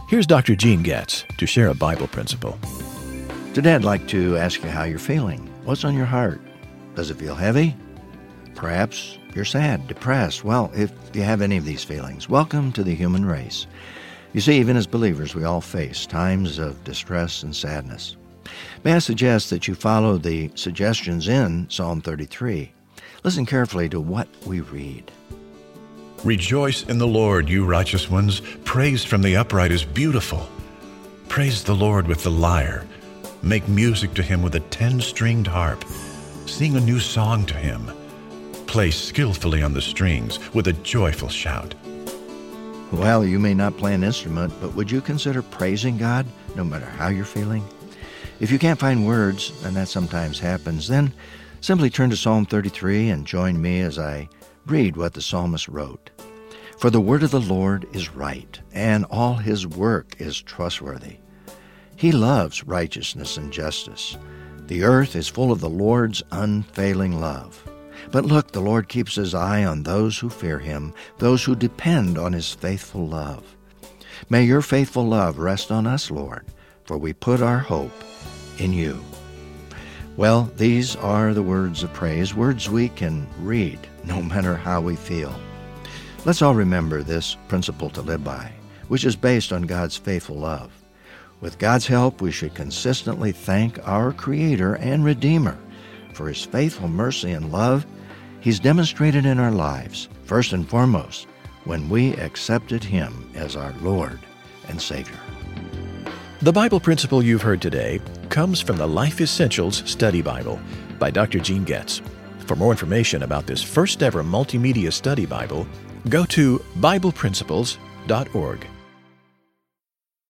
Here's Dr. Gene Getz to share a Bible principle. Today I'd like to ask you how you're feeling. What's on your heart? Does it feel heavy? Perhaps you're sad, depressed. Well, if you have any of these feelings, welcome to the human race. You see, even as believers, we all face times of distress and sadness. May I suggest that you follow the suggestions in Psalm 33. Listen carefully to what we read. Rejoice in the Lord, you righteous ones. Praise from the upright is beautiful. Praise the Lord with the lyre. Make music to him with a 10-stringed harp. Sing a new song to him. Play skillfully on the strings with a joyful shout. Well, you may not play an instrument, but would you consider praising God no matter how you're feeling? If you can't find words, and that sometimes happens, then simply turn to Psalm 33 and join me as I read what the psalmist wrote. For the word of the Lord is right, and all his work is trustworthy. He loves righteousness and justice. The earth is full of the Lord's unfailing love. But look, the Lord keeps his eye on those who fear him, those who depend on his faithful love. May your faithful love rest on us, Lord, for we put our hope in you. Well, these are the words of praise, words we can read no matter how we feel. Let's all remember this principle to live by, which is based on God's faithful love. With God's help, we should consistently thank our Creator and Redeemer for his faithful mercy and love he's demonstrated in our lives, first and foremost, when we accepted him as our Lord and Savior. The Bible principle you've heard today comes from the Life Essentials Study Bible by Dr. Gene Getz. For more information about this first ever multimedia study Bible, go to BiblePrinciples.org.